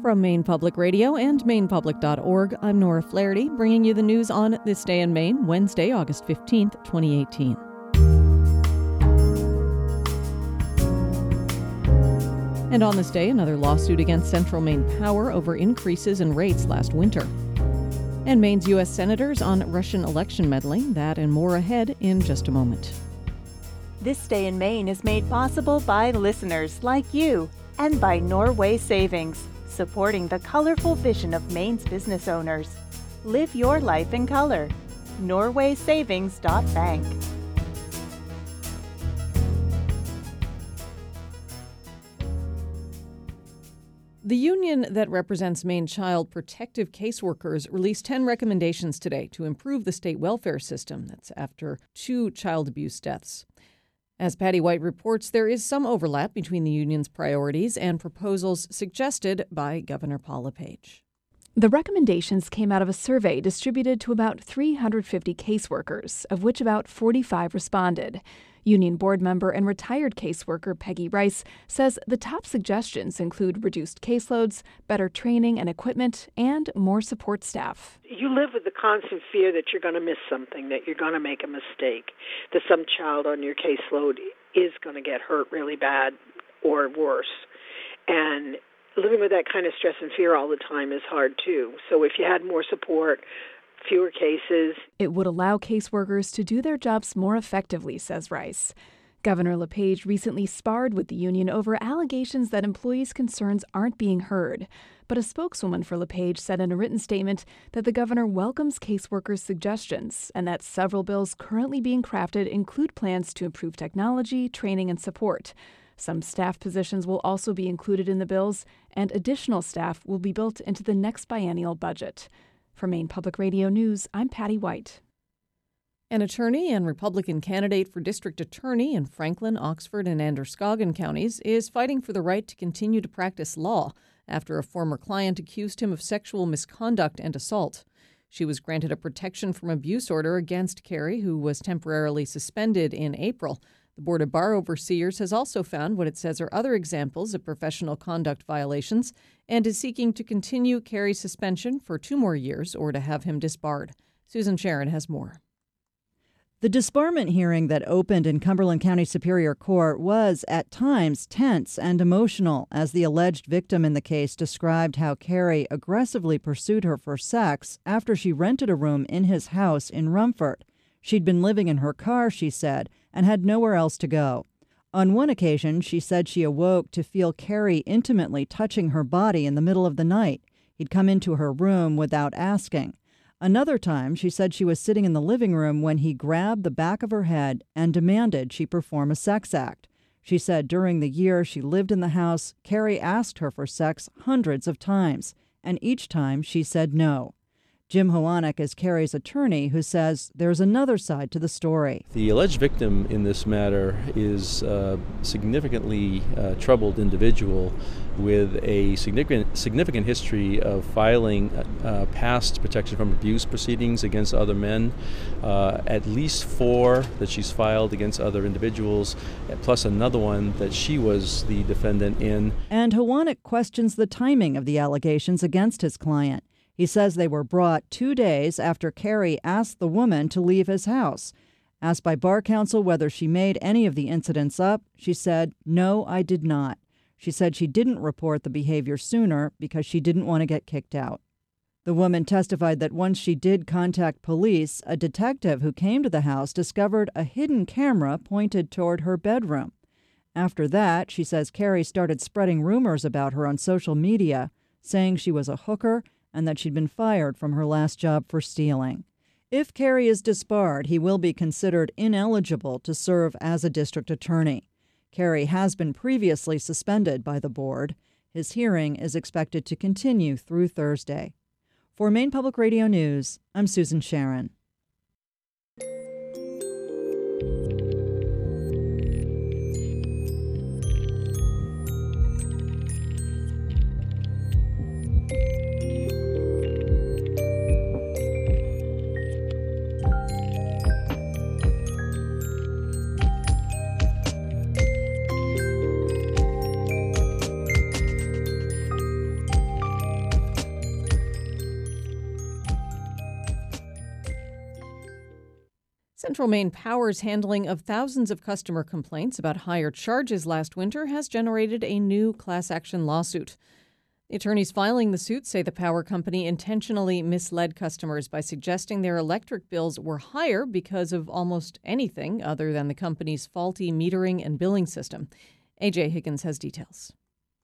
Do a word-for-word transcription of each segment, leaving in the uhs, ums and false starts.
From Maine Public Radio and maine public dot org, I'm Nora Flaherty, bringing you the news on This Day in Maine, Wednesday, August fifteenth, twenty eighteen. And on this day, another lawsuit against Central Maine Power over increases in rates last winter. And Maine's U S senators on Russian election meddling, that and more ahead in just a moment. This Day in Maine is made possible by listeners like you and by Norway Savings, supporting the colorful vision of Maine's business owners. Live your life in color. norway savings dot bank. The union that represents Maine child protective caseworkers released ten recommendations today to improve the state welfare system. That's after two child abuse deaths. As Patty White reports, there is some overlap between the union's priorities and proposals suggested by Governor Paul LePage. The recommendations came out of a survey distributed to about three hundred fifty caseworkers, of which about forty-five responded. Union board member and retired caseworker Peggy Rice says the top suggestions include reduced caseloads, better training and equipment, and more support staff. You live with the constant fear that you're going to miss something, that you're going to make a mistake, that some child on your caseload is going to get hurt really bad or worse. And living with that kind of stress and fear all the time is hard, too. So if you had more support, fewer cases. It would allow caseworkers to do their jobs more effectively, says Rice. Governor LePage recently sparred with the union over allegations that employees' concerns aren't being heard. But a spokeswoman for LePage said in a written statement that the governor welcomes caseworkers' suggestions and that several bills currently being crafted include plans to improve technology, training, and support. Some staff positions will also be included in the bills, and additional staff will be built into the next biennial budget. For Maine Public Radio News, I'm Patty White. An attorney and Republican candidate for district attorney in Franklin, Oxford, and Androscoggin counties is fighting for the right to continue to practice law after a former client accused him of sexual misconduct and assault. She was granted a protection from abuse order against Carey, who was temporarily suspended in April. The Board of Bar Overseers has also found what it says are other examples of professional conduct violations and is seeking to continue Carey's suspension for two more years or to have him disbarred. Susan Sharon has more. The disbarment hearing that opened in Cumberland County Superior Court was, at times, tense and emotional as the alleged victim in the case described how Carey aggressively pursued her for sex after she rented a room in his house in Rumford. She'd been living in her car, she said, and had nowhere else to go. On one occasion, she said she awoke to feel Carey intimately touching her body in the middle of the night. He'd come into her room without asking. Another time, she said she was sitting in the living room when he grabbed the back of her head and demanded she perform a sex act. She said during the year she lived in the house, Carey asked her for sex hundreds of times, and each time she said no. Jim Howanek is Carey's attorney, who says there's another side to the story. The alleged victim in this matter is a significantly uh, troubled individual with a significant significant history of filing uh, past protection from abuse proceedings against other men, uh, at least four that she's filed against other individuals, plus another one that she was the defendant in. And Howanek questions the timing of the allegations against his client. He says they were brought two days after Carey asked the woman to leave his house. Asked by bar counsel whether she made any of the incidents up, she said, "No, I did not." She said she didn't report the behavior sooner because she didn't want to get kicked out. The woman testified that once she did contact police, a detective who came to the house discovered a hidden camera pointed toward her bedroom. After that, she says Carey started spreading rumors about her on social media, saying she was a hooker and that she'd been fired from her last job for stealing. If Carey is disbarred, he will be considered ineligible to serve as a district attorney. Carey has been previously suspended by the board. His hearing is expected to continue through Thursday. For Maine Public Radio News, I'm Susan Sharon. Central Maine Power's handling of thousands of customer complaints about higher charges last winter has generated a new class action lawsuit. The attorneys filing the suit say the power company intentionally misled customers by suggesting their electric bills were higher because of almost anything other than the company's faulty metering and billing system. A J Higgins has details.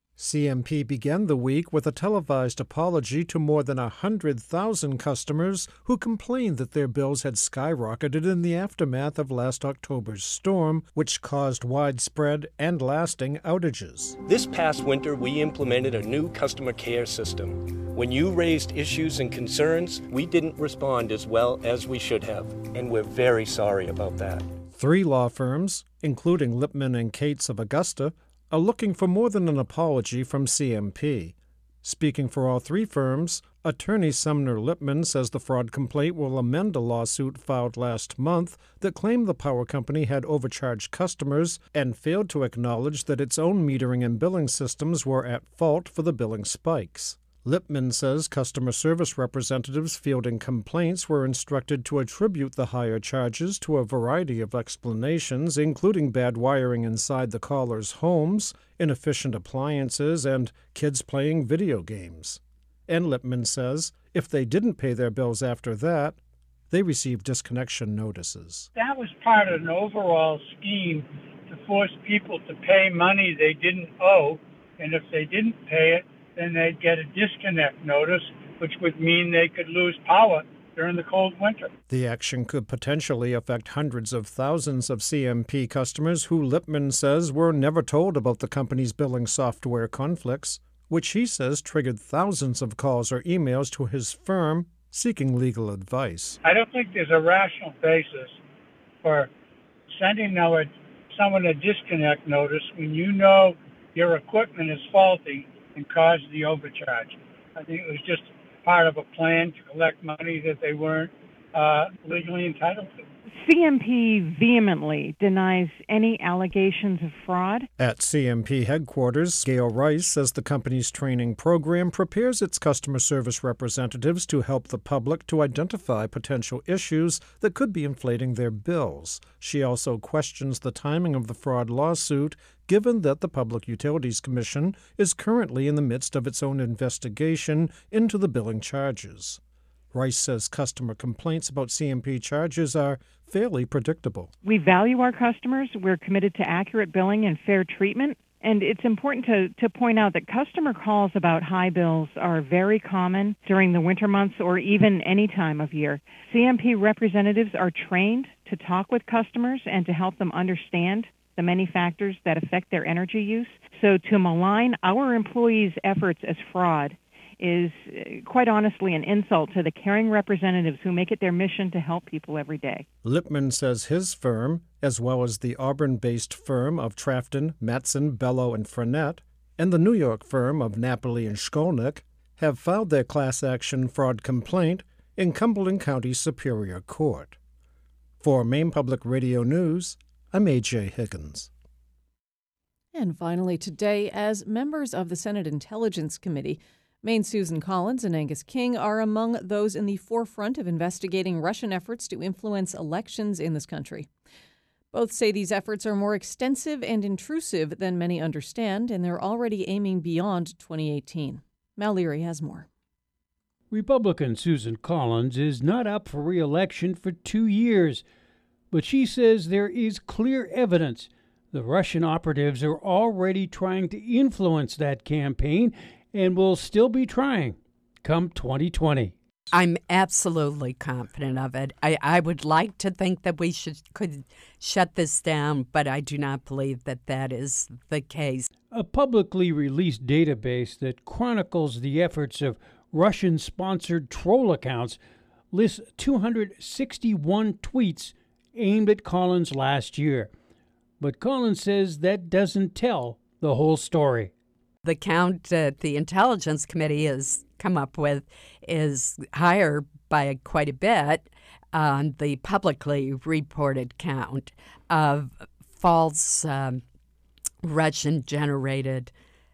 C M P began the week with a televised apology to more than one hundred thousand customers who complained that their bills had skyrocketed in the aftermath of last October's storm, which caused widespread and lasting outages. This past winter, we implemented a new customer care system. When you raised issues and concerns, we didn't respond as well as we should have, and we're very sorry about that. Three law firms, including Lipman and Cates of Augusta, are looking for more than an apology from C M P. Speaking for all three firms, attorney Sumner Lipman says the fraud complaint will amend a lawsuit filed last month that claimed the power company had overcharged customers and failed to acknowledge that its own metering and billing systems were at fault for the billing spikes. Lipman says customer service representatives fielding complaints were instructed to attribute the higher charges to a variety of explanations, including bad wiring inside the callers' homes, inefficient appliances, and kids playing video games. And Lipman says if they didn't pay their bills after that, they received disconnection notices. That was part of an overall scheme to force people to pay money they didn't owe, and if they didn't pay it, then they'd get a disconnect notice, which would mean they could lose power during the cold winter. The action could potentially affect hundreds of thousands of C M P customers who Lipman says were never told about the company's billing software conflicts, which he says triggered thousands of calls or emails to his firm seeking legal advice. I don't think there's a rational basis for sending our, someone a disconnect notice when you know your equipment is faulty and caused the overcharge. I think it was just part of a plan to collect money that they weren't uh, legally entitled to. C M P vehemently denies any allegations of fraud. At C M P headquarters, Gail Rice says the company's training program prepares its customer service representatives to help the public to identify potential issues that could be inflating their bills. She also questions the timing of the fraud lawsuit, given that the Public Utilities Commission is currently in the midst of its own investigation into the billing charges. Rice says customer complaints about C M P charges are fairly predictable. We value our customers. We're committed to accurate billing and fair treatment. And it's important to, to point out that customer calls about high bills are very common during the winter months or even any time of year. C M P representatives are trained to talk with customers and to help them understand the many factors that affect their energy use. So to malign our employees' efforts as fraud is quite honestly an insult to the caring representatives who make it their mission to help people every day. Lipman says his firm, as well as the Auburn-based firm of Trafton, Matson, Bellow, and Frenette, and the New York firm of Napoli and Skolnick, have filed their class action fraud complaint in Cumberland County Superior Court. For Maine Public Radio News, I'm A J Higgins. And finally today, as members of the Senate Intelligence Committee, Maine's Susan Collins and Angus King are among those in the forefront of investigating Russian efforts to influence elections in this country. Both say these efforts are more extensive and intrusive than many understand, and they're already aiming beyond twenty eighteen. Mal Leary has more. Republican Susan Collins is not up for re-election for two years, but she says there is clear evidence the Russian operatives are already trying to influence that campaign and will still be trying come twenty twenty. I'm absolutely confident of it. I, I would like to think that we should could shut this down, but I do not believe that that is the case. A publicly released database that chronicles the efforts of Russian-sponsored troll accounts lists two hundred sixty-one tweets aimed at Collins last year. But Collins says that doesn't tell the whole story. The count that the Intelligence Committee has come up with is higher by quite a bit on the publicly reported count of false um, Russian-generated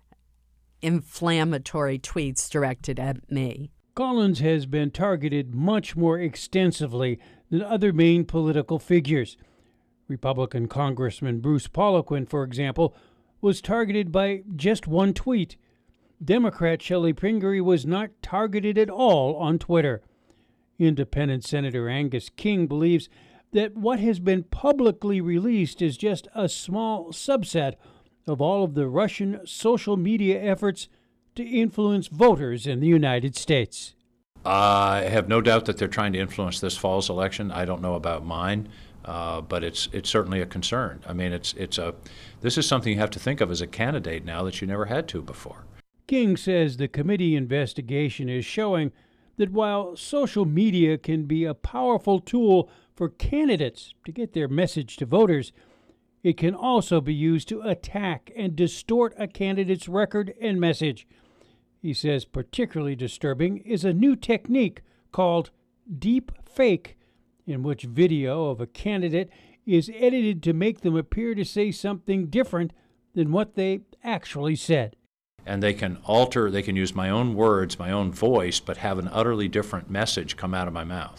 inflammatory tweets directed at me. Collins has been targeted much more extensively than other Maine political figures. Republican Congressman Bruce Poliquin, for example, was targeted by just one tweet. Democrat Shelley Pingree was not targeted at all on Twitter. Independent Senator Angus King believes that what has been publicly released is just a small subset of all of the Russian social media efforts to influence voters in the United States. I have no doubt that they're trying to influence this fall's election. I don't know about mine, uh, but it's it's certainly a concern. I mean, it's it's a this is something you have to think of as a candidate now that you never had to before. King says the committee investigation is showing that while social media can be a powerful tool for candidates to get their message to voters, it can also be used to attack and distort a candidate's record and message. He says particularly disturbing is a new technique called deep fake, in which video of a candidate is edited to make them appear to say something different than what they actually said. And they can alter, they can use my own words, my own voice, but have an utterly different message come out of my mouth.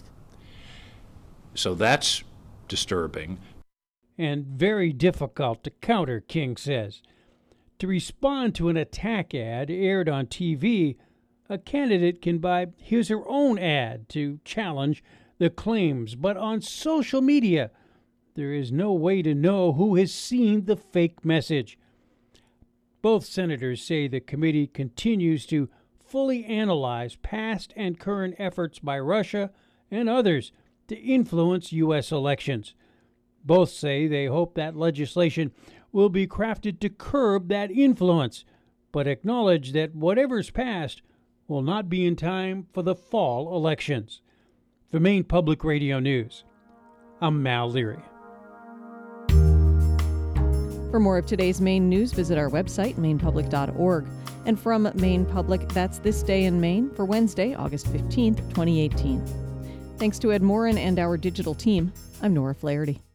So that's disturbing. And very difficult to counter, King says. To respond to an attack ad aired on T V, a candidate can buy his or her own ad to challenge the claims. But on social media, there is no way to know who has seen the fake message. Both senators say the committee continues to fully analyze past and current efforts by Russia and others to influence U S elections. Both say they hope that legislation will be crafted to curb that influence, but acknowledge that whatever's passed will not be in time for the fall elections. For Maine Public Radio News, I'm Mal Leary. For more of today's Maine news, visit our website, maine public dot org. And from Maine Public, that's This Day in Maine for Wednesday, August fifteenth, twenty eighteen. Thanks to Ed Morin and our digital team, I'm Nora Flaherty.